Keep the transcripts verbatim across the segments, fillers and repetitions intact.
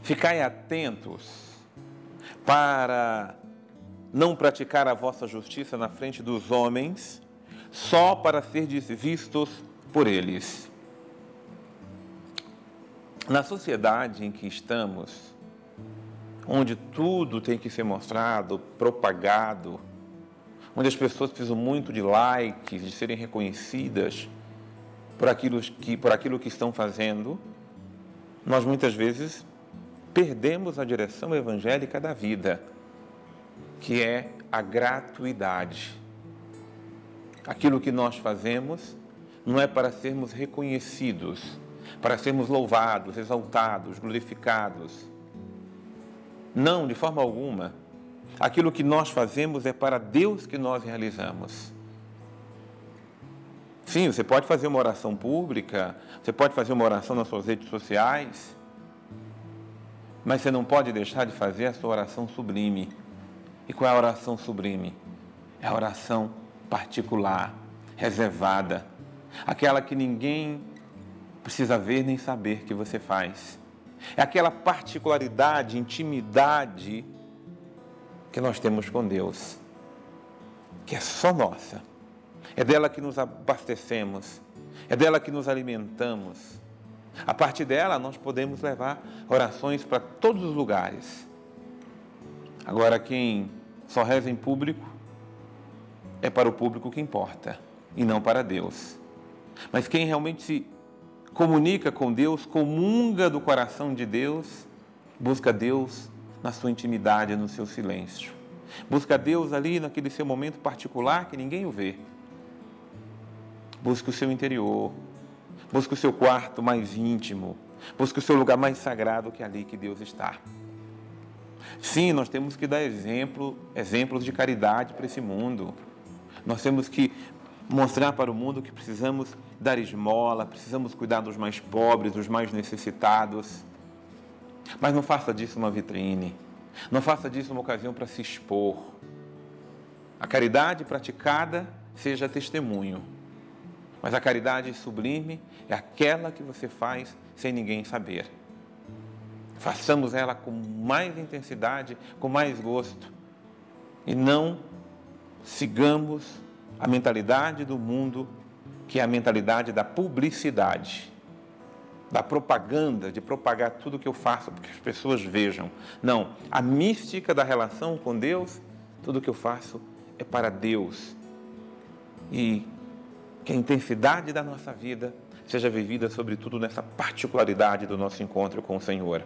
Ficai atentos para não praticar a vossa justiça na frente dos homens, só para serdes vistos por eles. Na sociedade em que estamos, onde tudo tem que ser mostrado, propagado, onde as pessoas precisam muito de likes, de serem reconhecidas por aquilo que, por aquilo que estão fazendo, nós muitas vezes perdemos a direção evangélica da vida, que é a gratuidade. Aquilo que nós fazemos não é para sermos reconhecidos, para sermos louvados, exaltados, glorificados. Não, de forma alguma. Aquilo que nós fazemos é para Deus que nós realizamos. Sim, você pode fazer uma oração pública, você pode fazer uma oração nas suas redes sociais, mas você não pode deixar de fazer a sua oração sublime. E qual é a oração sublime? É a oração particular, reservada, aquela que ninguém precisa ver nem saber que você faz. É aquela particularidade, intimidade que nós temos com Deus, que é só nossa. É dela que nos abastecemos, é dela que nos alimentamos. A partir dela, nós podemos levar orações para todos os lugares. Agora, quem só reza em público, é para o público que importa, e não para Deus. Mas quem realmente se comunica com Deus, comunga do coração de Deus, busca Deus na sua intimidade, no seu silêncio. Busca Deus ali naquele seu momento particular que ninguém o vê. Busca o seu interior, busca o seu quarto mais íntimo, busca o seu lugar mais sagrado, que é ali que Deus está. Sim, nós temos que dar exemplo, exemplos de caridade para esse mundo. Nós temos que mostrar para o mundo que precisamos dar esmola, precisamos cuidar dos mais pobres, dos mais necessitados. Mas não faça disso uma vitrine, não faça disso uma ocasião para se expor. A caridade praticada seja testemunho, mas a caridade sublime é aquela que você faz sem ninguém saber. Façamos ela com mais intensidade, com mais gosto, e não sigamos a mentalidade do mundo, que é a mentalidade da publicidade, da propaganda, de propagar tudo que eu faço para que as pessoas vejam. Não, a mística da relação com Deus, tudo que eu faço é para Deus. E que a intensidade da nossa vida seja vivida, sobretudo, nessa particularidade do nosso encontro com o Senhor.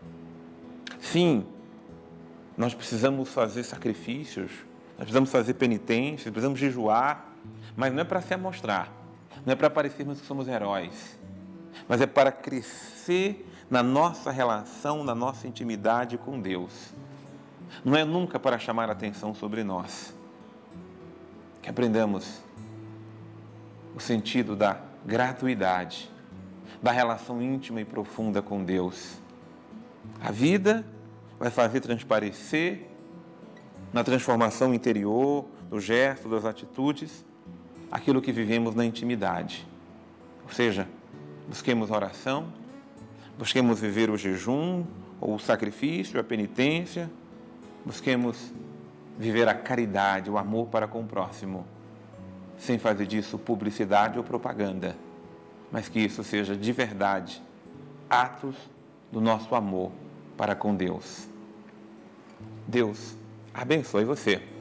Sim, nós precisamos fazer sacrifícios, nós precisamos fazer penitências, precisamos jejuar, mas não é para se amostrar, não é para parecermos que somos heróis, mas é para crescer na nossa relação, na nossa intimidade com Deus. Não é nunca para chamar a atenção sobre nós. Que aprendamos o sentido da gratuidade, da relação íntima e profunda com Deus. A vida vai fazer transparecer na transformação interior, do gesto, das atitudes, aquilo que vivemos na intimidade. Ou seja, busquemos a oração, busquemos viver o jejum, ou o sacrifício, a penitência, busquemos viver a caridade, o amor para com o próximo, sem fazer disso publicidade ou propaganda, mas que isso seja de verdade atos do nosso amor para com Deus. Deus abençoe você.